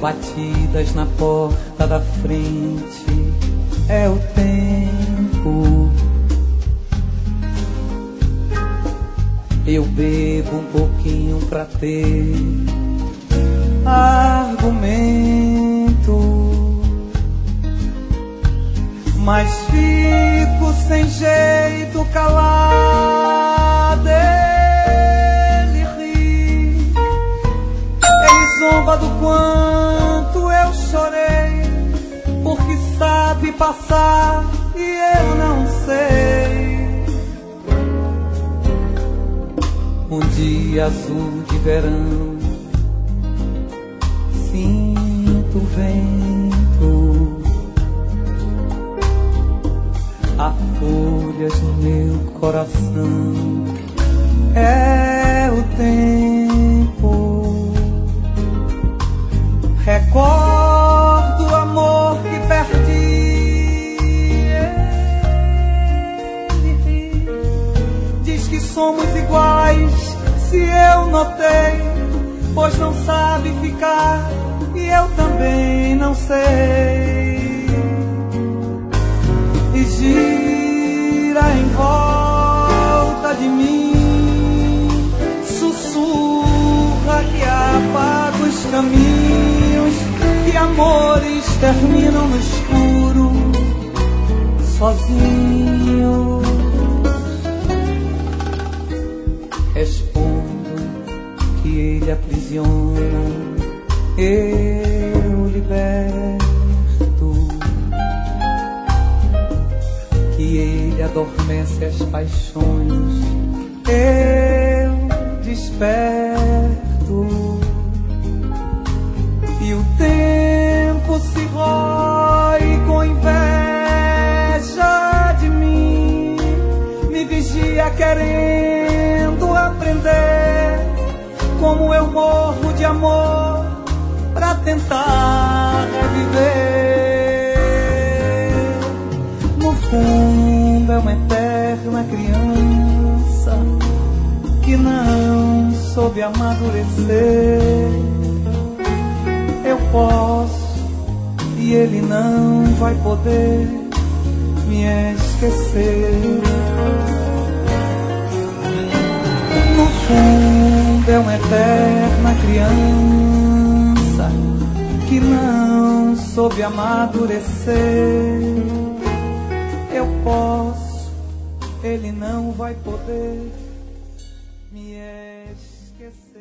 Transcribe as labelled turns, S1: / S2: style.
S1: batidas na porta da frente, é o tempo. Eu bebo um pouquinho pra ter argumento, mas fico sem jeito calado. Ele ri, ele zomba do quanto eu chorei, porque sabe passar e eu não sei. Um dia azul de verão, sinto o vento, há folhas no meu coração, é o tempo. Recordo o amor que perdi. Ele ri, diz que somos iguais, se eu notei, pois não sabe ficar e eu também não sei. E gira em volta de mim, sussurra que apaga os caminhos, que amores terminam no escuro, sozinho. Respondo que ele aprisiona, eu liberto, que ele adormece as paixões, eu desperto, e o tempo se rói com inveja de mim, me vigia querendo aprender como eu morro de amor pra tentar reviver. No fundo é uma eterna criança que não soube amadurecer. Eu posso e ele não vai poder me esquecer. No fundo é uma eterna criança que não soube amadurecer. Eu posso, ele não vai poder me esquecer.